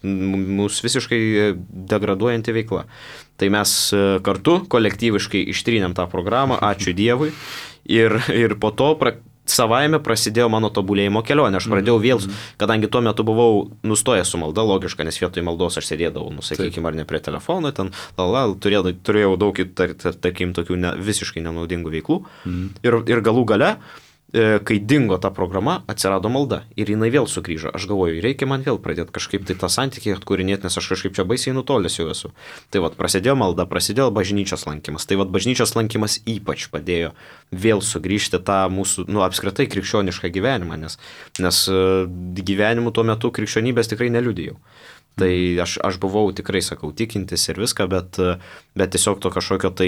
mūsų visiškai degraduojanti veikla. Tai mes kartu kolektyviškai ištrynėm tą programą, ačiū Dievui, ir, ir po to pra, savaime prasidėjo mano tobulėjimo kelionė. Aš pradėjau vėl, kadangi tuo metu buvau nustojęs su malda, logiška, nes vietoj maldos aš sėdėdavau, nu, sakykime, ar ne prie telefono, ten, lala, turėjau, turėjau daug, tar, tar, tarkim, tokių ne, visiškai nenaudingų veiklų. Mm. Ir, ir galų gale, kai dingo ta programa, atsirado malda ir jinai vėl sugrįžo. Aš galvoju, reikia man vėl pradėti kažkaip tai tą santykį atkūrinėti, nes aš kažkaip čia baisiai nutolęs jau esu. Tai vat, prasidėjo malda, prasidėjo bažnyčios lankymas. Tai vat, bažnyčios lankymas ypač padėjo vėl sugrįžti tą mūsų, nu, apskritai krikščionišką gyvenimą, nes, nes gyvenimu tuo metu krikščionybės tikrai neliudijau. Tai aš, aš buvau tikrai, sakau, tikintis ir viską, bet, bet tiesiog to kažkokio tai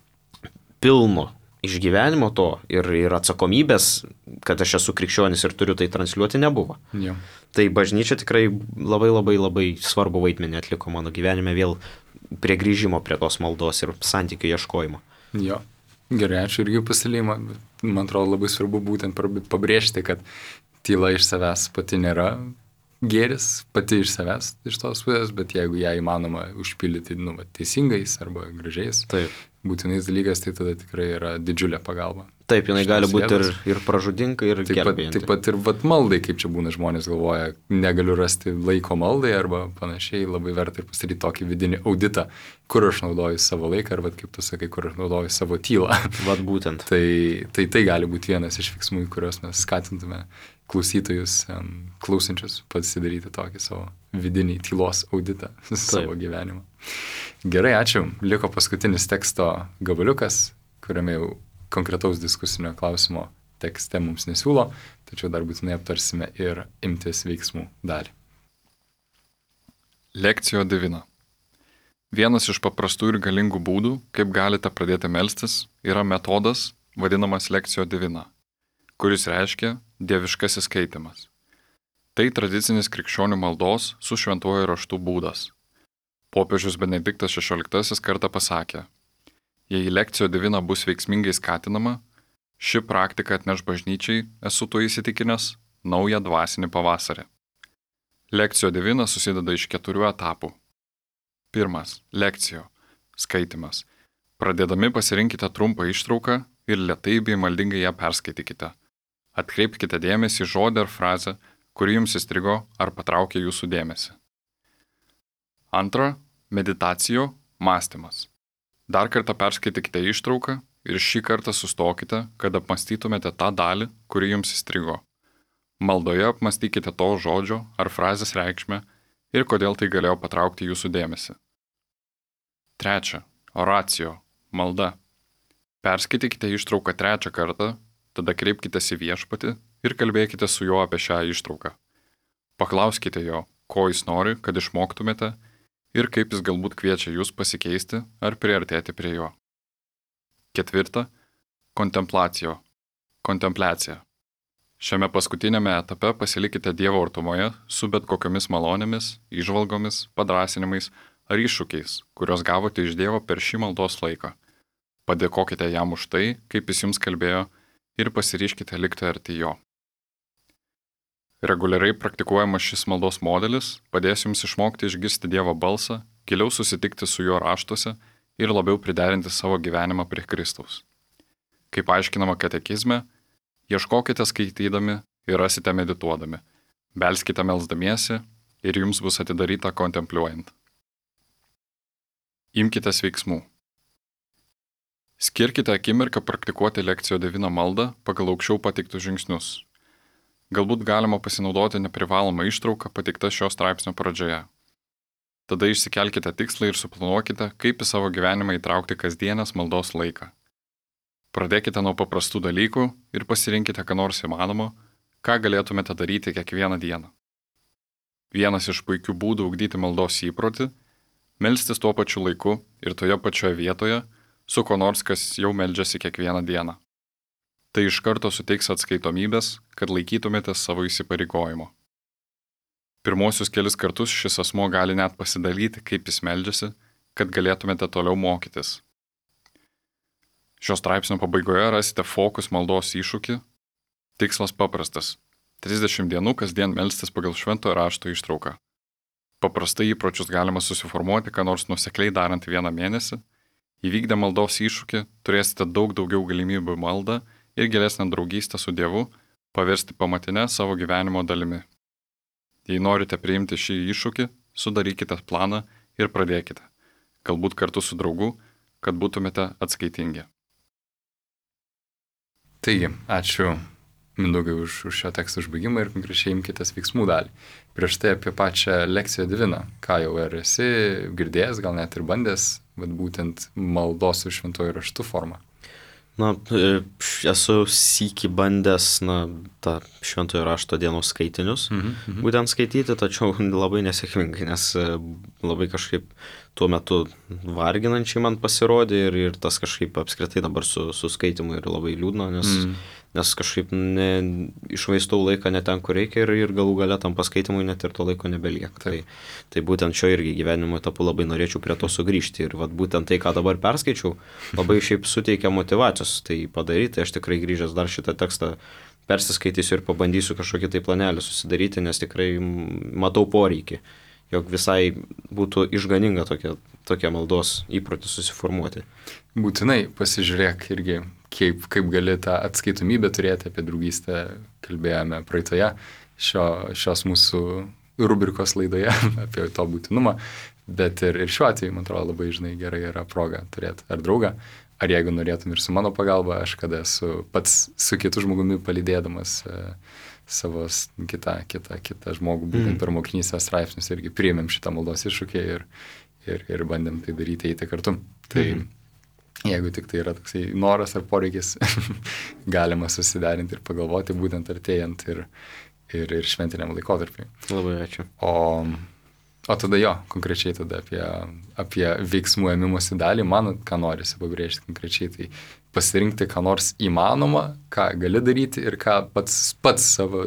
pilno išgyvenimo to ir, ir atsakomybės, kad aš esu krikščionis ir turiu tai transliuoti, nebuvo. Jo. Tai bažnyčia tikrai labai labai labai svarbu vaidmenį atliko mano gyvenime vėl prie grįžimo prie tos maldos ir santykių ieškojimo. Jo, gerai, ačiū irgi pasidalijimą. Man atrodo labai svarbu būtent pabrėžti, kad tyla iš savęs pati nėra gėris pati iš savęs, iš tos pusės, bet jeigu ją įmanoma užpildyti nu, va, teisingais arba gražiais, Taip. būtinais dalykais, tai tada tikrai yra didžiulė pagalba. Taip, jinai gali Šitos būti ir, vietos. ir pražudinka, ir Taip pat, gelbėjanti. taip pat ir vat, maldai, kaip čia būna žmonės galvoja, negaliu rasti laiko maldai arba panašiai, labai verta ir pasidaryti tokį vidinį auditą, kur aš naudoju savo laiką arba, kaip tu sakai, kur aš naudoju savo tylą. Vat būtent. tai, tai tai gali būti vienas iš veiksmų, į kuriuos mes skatintume klausytojus, um, klausančius pasidaryti tokį savo vidinį tylos auditą savo gyvenimą. Gerai, ačiū. Liko paskutinis teksto gabaliukas, kuriame jau konkretaus diskusinio klausimo tekste mums nesiūlo, tačiau dar būtinai aptarsime ir imtis veiksmų dalį. Lekcijo divina. Vienas iš paprastų ir galingų būdų, kaip galite pradėti melstis, yra metodas, vadinamas lekcijo divina, kuris reiškia dieviškasis skaitimas. Tai tradicinis krikščionių maldos su šventuoju raštu būdas. Popiežius Benediktas šešioliktasis kartą pasakė, jei lekcijo divina bus veiksmingai skatinama, ši praktika atneš bažnyčiai, esu tuo įsitikinęs, naują dvasinį pavasarį. Lekcijo divina susideda iš keturių etapų. Pirmas – lekcijo – skaitimas. Pradėdami pasirinkite trumpą ištrauką ir lėtai bei maldingai ją perskaitykite. Atkreipkite dėmesį į žodį ar frazę, kuri jums įstrigo ar patraukė jūsų dėmesį. Antra – meditacijo – mąstymas. Dar kartą perskaitykite ištrauką ir šį kartą sustokite, kad apmąstytumėte tą dalį, kuri jums įstrigo. Maldoje apmąstykite to žodžio ar frazės reikšmę ir kodėl tai galėjo patraukti jūsų dėmesį. Trečia – oracijo – malda. Perskaitykite ištrauką trečią kartą, tada kreipkitės į viešpatį ir kalbėkite su juo apie šią ištrauką. Paklauskite jo, ko jis nori, kad išmoktumėte ir kaip jis galbūt kviečia jūs pasikeisti ar priartėti prie jo. Ketvirta – kontemplacijo – kontempliacija. Šiame paskutinėme etape pasilikite Dievo artumoje su bet kokiomis malonėmis, įžvalgomis, padrasinimais ar iššūkiais, kurios gavote iš Dievo per šį maldos laiką. Padėkokite jam už tai, kaip jis jums kalbėjo ir pasiryškite likti arti jo. Reguliariai praktikuojamas šis maldos modelis padės jums išmokti išgirsti Dievo balsą, giliau susitikti su juo raštuose ir labiau priderinti savo gyvenimą prie Kristaus. Kaip aiškinama katekizme, ieškokite skaitydami ir rasite medituodami, belskite melsdamiesi ir jums bus atidaryta kontempliuojant. Imkitės veiksmų. Skirkite akimirką praktikuoti lekcijo divina maldą pagal aukščiau pateiktus žingsnius. Galbūt galima pasinaudoti neprivalomą ištrauką pateiktą šio straipsnio pradžioje. Tada išsikelkite tikslą ir suplanuokite, kaip į savo gyvenimą įtraukti kasdienės maldos laiką. Pradėkite nuo paprastų dalykų ir pasirinkite, ką nors įmanomo, ką galėtumėte daryti kiekvieną dieną. Vienas iš puikių būdų ugdyti maldos įprotį – melstis tuo pačiu laiku ir toje pačioje vietoje su ko nors, kas jau meldžiasi kiekvieną dieną. Tai iš karto suteiks atskaitomybės, kad laikytumėte savo įsipareigojimo. Pirmosius kelis kartus šis asmuo gali net pasidalyti, kaip jis meldžiasi, kad galėtumėte toliau mokytis. Šios straipsnio pabaigoje rasite fokus maldos iššūkį. Tikslas paprastas – trisdešimt dienų kasdien melstis pagal šventojo rašto ištrauką. Paprastai įpročius galima susiformuoti, ką nors nuosekliai darant vieną mėnesį. Įvykdę maldos iššūkį turėsite daug daugiau galimybių maldą ir gilesnę draugystę su Dievu paversti pamatinę savo gyvenimo dalimi. Jei norite priimti šį iššūkį, sudarykite planą ir pradėkite, galbūt kartu su draugu, kad būtumėte atskaitingi. Taigi, ačiū Mindaugai už, už šio teksto užbaigimą ir konkrečiai imkitės veiksmų dalį. Prieš tai apie pačią lekciją diviną, ką jau ar esi girdėjęs, gal net ir bandęs, bet būtent maldos su šventuoju raštu formą. Na, esu sykį bandęs, na, tą šventojo rašto dienos skaitinius, Mhm, mhm. būtent skaityti, tačiau labai nesėkmingai, nes labai kažkaip tuo metu varginančiai man pasirodė ir, ir tas kažkaip apskritai dabar su, su skaitimu yra labai liūdna, nes, Mhm. nes kažkaip ne, išvaistau laiką ne ten, kur reikia ir, ir galų gale tam paskaitimui net ir to laiko nebelieka. Tai, tai būtent šio irgi gyvenimo etapu labai norėčiau prie to sugrįžti ir vat, būtent tai, ką dabar perskaičiau, labai šiaip suteikia motyvacijos tai padaryti. Aš tikrai grįžęs dar šitą tekstą persiskaitysiu ir pabandysiu kažkokį tai planelį susidaryti, nes tikrai matau poreikį, jog visai būtų išganinga tokia, tokia maldos įprotį susiformuoti. Būtinai pasižiūrėk irgi, kaip, kaip gali tą atskaitomybę turėti, apie draugystę kalbėjome praeitoje šio, šios mūsų rubrikos laidoje apie to būtinumą, bet ir, ir šiuo atveju, man atrodo, labai, žinai, gerai yra proga turėti ar draugą, ar jeigu norėtum ir su mano pagalba, aš kada esu pats su kitu žmogumi palydėdamas e, savo kitą, kitą, kitą žmogų, būtent per mokinystės straipsnius irgi priėmėm šitą maldos iššūkį ir, ir, ir bandėm tai daryti, eiti kartu. Tai mm. jeigu tik tai yra toksai noras ar poreikis, galima susiderinti ir pagalvoti, būtent artėjant ir ir, ir šventiniam laikotarpiui. Labai ačiū. O, o tada jo, konkrečiai tada apie, apie veiksmų ėmimosi dalį, man ką norisi pabrėžti konkrečiai, tai pasirinkti, ką nors įmanoma, ką gali daryti ir ką pats, pats savo,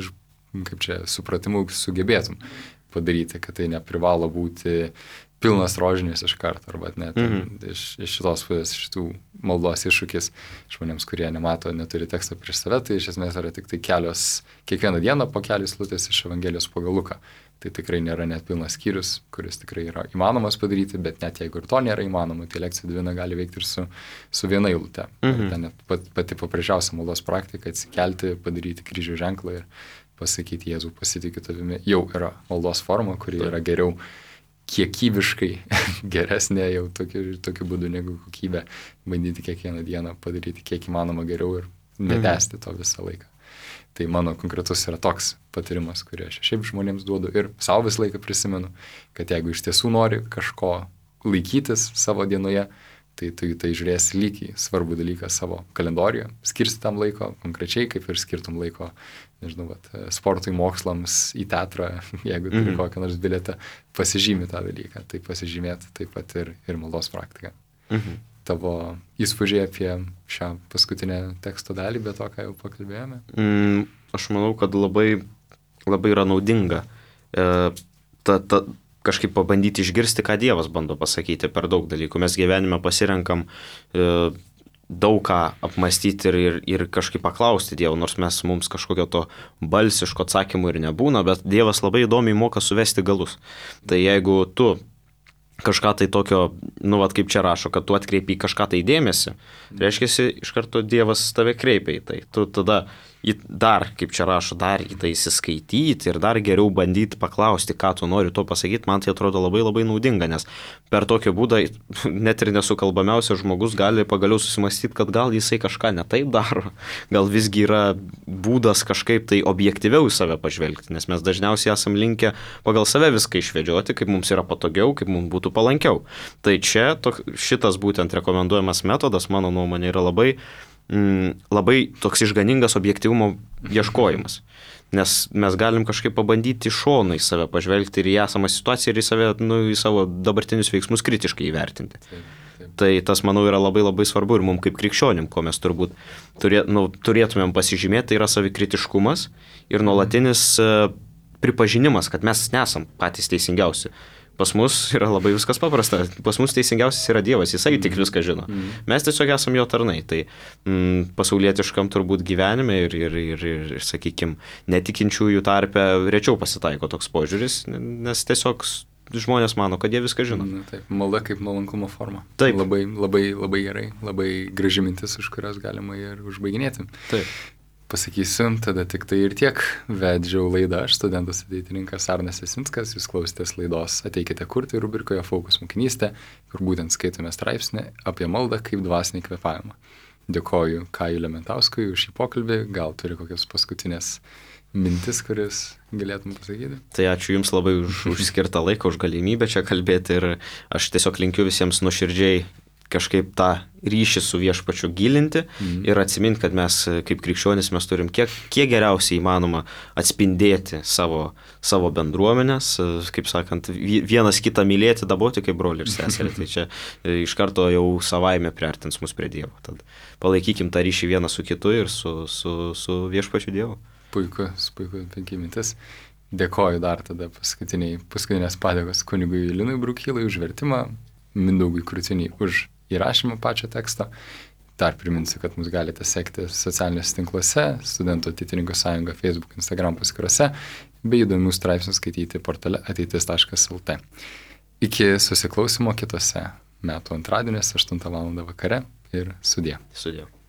kaip čia, supratimu sugebėtum padaryti, kad tai neprivalo būti pilnas rožinės iš karto, arba net mm-hmm. iš, iš šitos pusės, šitų maldos iššūkis žmonėms, kurie nemato, neturi teksto prieš save, tai iš esmės yra tik tai kelios, kiekvieną dieną po kelios lūtės iš Evangelijos pagal Luką. Tai tikrai nėra net pilnas skyrius, kuris tikrai yra įmanomas padaryti, bet net jeigu ir to nėra įmanoma, tai lekcija divina gali veikti ir su, su viena eilute. Mm-hmm. Ten net pat, pati paprasčiausia maldos praktika atsikelti, padaryti kryžių ženklą ir pasakyti Jėzų pasitikiu tavimi, jau yra maldos forma, kuri yra geriau kiekybiškai geresnė jau tokiu, tokiu būdu negu kokybė, bandyti kiekvieną dieną padaryti kiek įmanoma geriau ir netęsti to visą laiką. Tai mano konkretus yra toks patyrimas, kurį aš šiaip žmonėms duodu ir savo visą laiką prisimenu, kad jeigu iš tiesų nori kažko laikytis savo dienoje, tai tu į tai žiūrėsi lyg į svarbų dalyką savo kalendorijoje, skirsi tam laiko, konkrečiai kaip ir skirtum laiko, nežinau, vat, sportui, mokslams, į teatrą, jeigu turi mm-hmm. kokią nors bilietą, pasižymi tą dalyką, tai pasižymėti taip pat ir, ir maldos praktiką. Mm-hmm. Tavo įspūdžiai apie šią paskutinę teksto dalį, be to, ką jau pakalbėjome? Mm, aš manau, kad labai, labai yra naudinga e, ta, ta, kažkaip pabandyti išgirsti, ką Dievas bando pasakyti per daug dalykų. Mes gyvenime pasirenkam e, daug ką apmastyti ir, ir, ir kažkaip paklausti Dievo, nors mes mums kažkokio to balsiško atsakymų ir nebūna, bet Dievas labai įdomiai moka suvesti galus. Tai jeigu tu kažką tai tokio, nu, vat kaip čia rašo, kad tu atkreipi kažką tai dėmesį, reiškia, iš karto Dievas tave kreipia į tai. Tu tada dar, kaip čia rašo, dar į tai įsiskaityti ir dar geriau bandyti paklausti, ką tu nori to pasakyti, man tai atrodo labai labai naudinga, nes per tokį būdą net ir nesukalbamiausias žmogus gali pagaliau susimastyti, kad gal jisai kažką ne taip daro, gal visgi yra būdas kažkaip tai objektyviau į save pažvelgti, nes mes dažniausiai esam linkę pagal save viską išvedžioti, kaip mums yra patogiau, kaip mums būtų palankiau. Tai čia tok, šitas būtent rekomenduojamas metodas, mano nuomonė, yra labai labai toks išganingas objektyvumo ieškojimas, nes mes galim kažkaip pabandyti iš šono į save pažvelgti ir į esamą situaciją ir į save, nu, į savo dabartinius veiksmus kritiškai įvertinti. Taip, taip. Tai tas, manau, yra labai labai svarbu ir mums kaip krikščionim, ko mes turbūt turė, nu, turėtumėm pasižymėti, tai yra savikritiškumas ir nuolatinis uh, pripažinimas, kad mes nesam patys teisingiausi. Pas mus yra labai viskas paprasta. Pas mus teisingiausias yra Dievas, jisai tik viską žino. Mm. Mes tiesiog esam jo tarnai. Tai mm, pasaulietiškam turbūt gyvenime ir, ir, ir, ir, ir sakykime, netikinčiųjų tarpe rečiau pasitaiko toks požiūris, nes tiesiog žmonės mano, kad jie viską žino. Na, taip, malda kaip nuolankumo forma. Taip. Labai, labai, labai gerai, labai graži mintis, už kurios galima ir užbaiginėti. Taip. Pasakysiu, tada tik tai ir tiek. Vedžiau laidą aš, studentas ateitininkas Arnas Jasinskas, jūs klausėtės laidos Ateikite kurti rubrikoje Fokus mokinystė, kur būtent skaitome straipsnį apie maldą kaip dvasinį kvėpavimą. Dėkoju Kajui Lementauskui už šį pokalbį, gal turi kokias paskutinės mintis, kuris galėtum pasakyti? Tai ačiū Jums labai už, už skirtą laiką, už galimybę čia kalbėti ir aš tiesiog linkiu visiems nuoširdžiai kažkaip tą ryšį su viešpačiu gilinti mm. ir atsiminti, kad mes kaip krikščionys mes turim kiek, kiek geriausiai įmanoma atspindėti savo, savo bendruomenės, kaip sakant, vienas kitą mylėti, daboti kaip brolį ir seserį. Tai čia iš karto jau savaime priartins mus prie Dievo. Tad palaikykim tą ryšį vieną su kitu ir su, su, su viešpačiu Dievu. Puikus, puikus, penki mintis. Dėkoju dar tada paskutinės padėkos kunigui Linui Brukylai už vertimą, Mindaugui Kruciniui už įrašymą pačio teksto. Dar priminsiu, kad mus galite sekti socialiniuose tinkluose, Studentų ateitininkų sąjunga Facebook, Instagram paskyrose, bei įdomių straipsnių skaityti portale ateitis taškas lt. Iki susiklausimo kitose metų antradienės aštuntą valandą vakare ir sudie. Sudėjau.